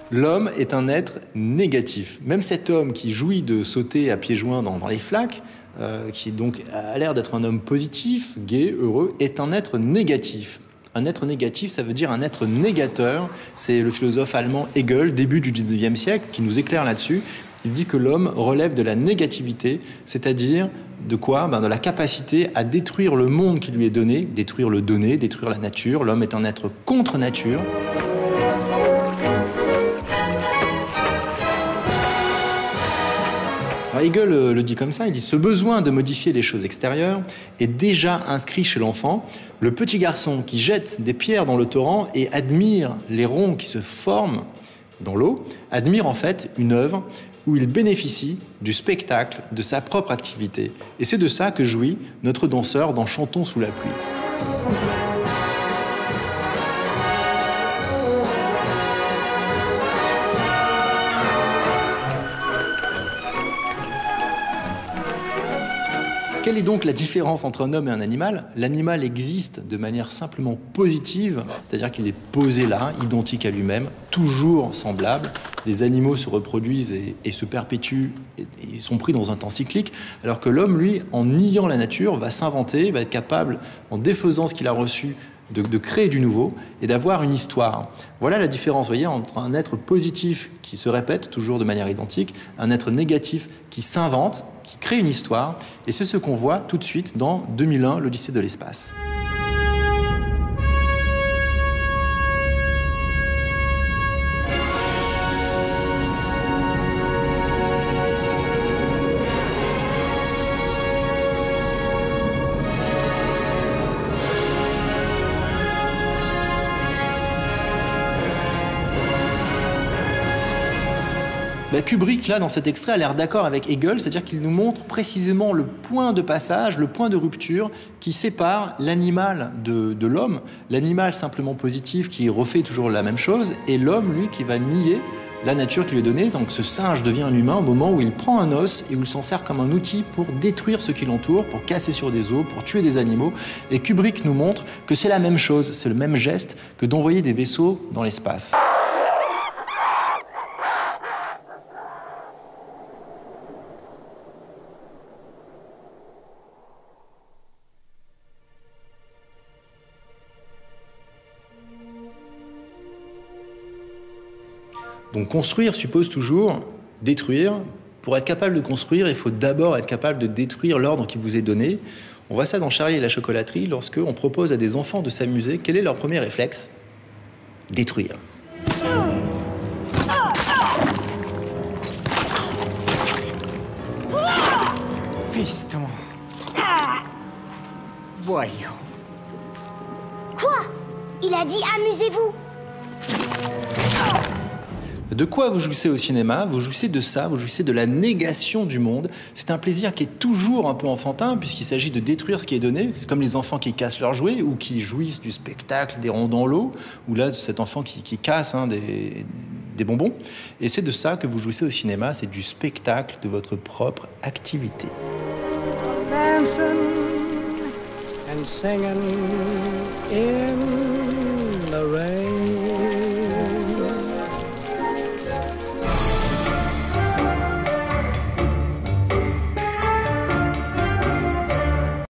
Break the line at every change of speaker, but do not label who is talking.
L'homme est un être négatif. Même cet homme qui jouit de sauter à pieds joints dans les flaques, qui donc a l'air d'être un homme positif, gai, heureux, est un être négatif. Un être négatif, ça veut dire un être négateur. C'est le philosophe allemand Hegel, début du 19e siècle, qui nous éclaire là-dessus. Il dit que l'homme relève de la négativité, c'est-à-dire de quoi ? De la capacité à détruire le monde qui lui est donné, détruire le donné, détruire la nature. L'homme est un être contre nature. Alors Hegel le dit comme ça, il dit « Ce besoin de modifier les choses extérieures est déjà inscrit chez l'enfant. Le petit garçon qui jette des pierres dans le torrent et admire les ronds qui se forment dans l'eau, admire en fait une œuvre où il bénéficie du spectacle de sa propre activité. Et c'est de ça que jouit notre danseur dans Chantons sous la pluie. » Quelle est donc la différence entre un homme et un animal ? L'animal existe de manière simplement positive, c'est-à-dire qu'il est posé là, identique à lui-même, toujours semblable. Les animaux se reproduisent et se perpétuent et sont pris dans un temps cyclique, alors que l'homme, lui, en niant la nature, va s'inventer, va être capable, en défaisant ce qu'il a reçu, de créer du nouveau et d'avoir une histoire. Voilà la différence, vous voyez, entre un être positif qui se répète toujours de manière identique, un être négatif qui s'invente, qui crée une histoire, et c'est ce qu'on voit tout de suite dans 2001, l'Odyssée de l'espace. Kubrick, là, dans cet extrait, a l'air d'accord avec Hegel, c'est-à-dire qu'il nous montre précisément le point de passage, le point de rupture qui sépare l'animal de l'homme, l'animal simplement positif qui refait toujours la même chose, et l'homme, lui, qui va nier la nature qui lui est donnée. Donc ce singe devient un humain au moment où il prend un os et où il s'en sert comme un outil pour détruire ce qui l'entoure, pour casser sur des os, pour tuer des animaux. Et Kubrick nous montre que c'est la même chose, c'est le même geste que d'envoyer des vaisseaux dans l'espace. Donc construire suppose toujours détruire. Pour être capable de construire, il faut d'abord être capable de détruire l'ordre qui vous est donné. On voit ça dans Charlie et la chocolaterie, lorsque on propose à des enfants de s'amuser. Quel est leur premier réflexe ? Détruire.
Fiston. Voyons.
Quoi ? Il a dit amusez-vous.
De quoi vous jouissez au cinéma ? Vous jouissez de ça, vous jouissez de la négation du monde. C'est un plaisir qui est toujours un peu enfantin, puisqu'il s'agit de détruire ce qui est donné. C'est comme les enfants qui cassent leurs jouets, ou qui jouissent du spectacle des ronds dans l'eau, ou là, cet enfant qui casse des bonbons. Et c'est de ça que vous jouissez au cinéma, c'est du spectacle de votre propre activité.
Dancing and singing in